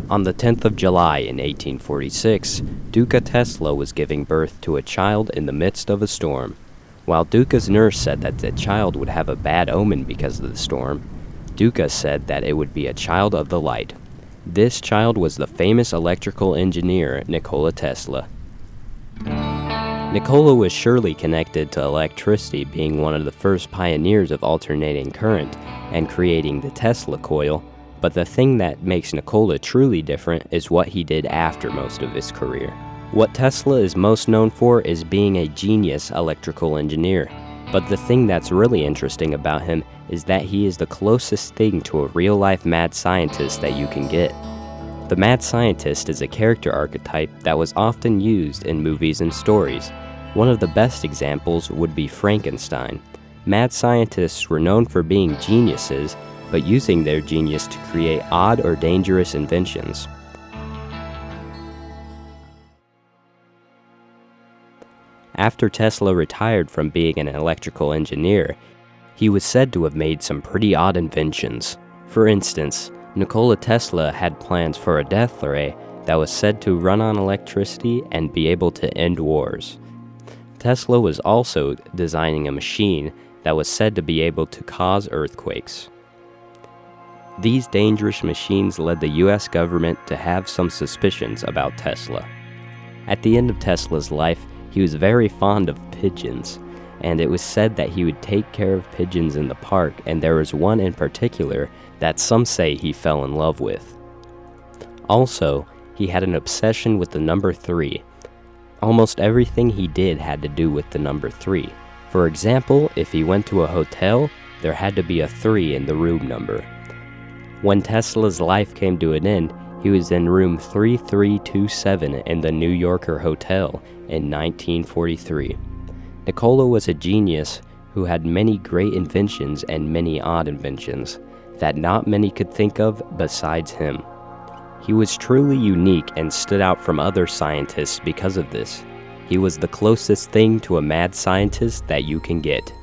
On the 10th of July in 1846, Duca Tesla was giving birth to a child in the midst of a storm. While Duca's nurse said that the child would have a bad omen because of the storm, Duca said that it would be a child of the light. This child was the famous electrical engineer Nikola Tesla. Nikola was surely connected to electricity, being one of the first pioneers of alternating current and creating the Tesla coil, but the thing that makes Nikola truly different is what he did after most of his career. What Tesla is most known for is being a genius electrical engineer, but the thing that's really interesting about him is that he is the closest thing to a real-life mad scientist that you can get. The mad scientist is a character archetype that was often used in movies and stories. One of the best examples would be Frankenstein. Mad scientists were known for being geniuses, but using their genius to create odd or dangerous inventions. After Tesla retired from being an electrical engineer, he was said to have made some pretty odd inventions. For instance, Nikola Tesla had plans for a death ray that was said to run on electricity and be able to end wars. Tesla was also designing a machine that was said to be able to cause earthquakes. These dangerous machines led the US government to have some suspicions about Tesla. At the end of Tesla's life, he was very fond of pigeons, and it was said that he would take care of pigeons in the park, and there was one in particular that some say he fell in love with. Also, he had an obsession with the number 3. Almost everything he did had to do with the number 3. For example, if he went to a hotel, there had to be a 3 in the room number. When Tesla's life came to an end, he was in room 3327 in the New Yorker Hotel in 1943. Nikola was a genius who had many great inventions and many odd inventions that not many could think of besides him. He was truly unique and stood out from other scientists because of this. He was the closest thing to a mad scientist that you can get.